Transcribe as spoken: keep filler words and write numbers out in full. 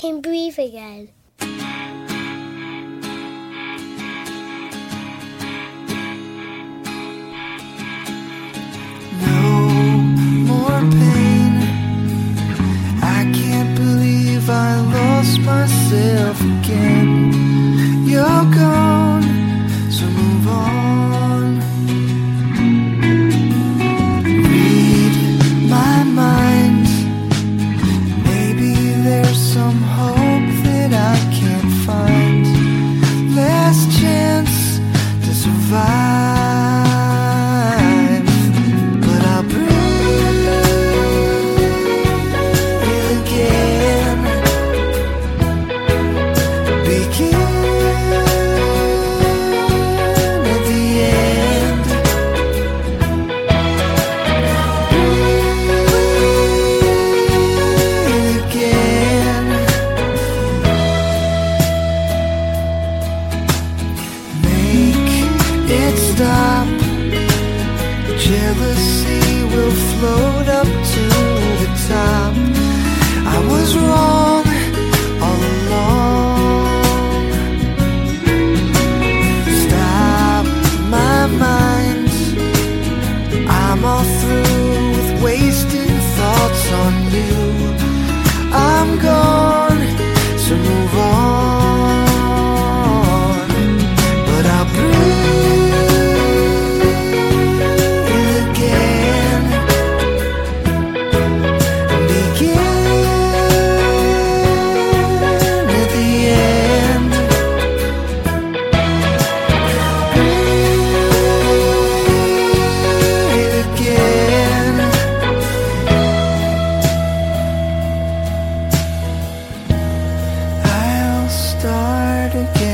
can breathe again. No more pain. I can't believe I lost myself again. You're gone, so move on. Read my mind. Maybe there's some hope that I can't find. Last chance to survive, but I'll breathe again. Begin at the end. Breathe again. Make it stop. Jealousy will float up to the top. I was wrong all along. Stop my mind. I'm all through with wasting thoughts on you. I'm gone, so move on. But I'll breathe again. Begin at the end. Breathe again. I'll start again.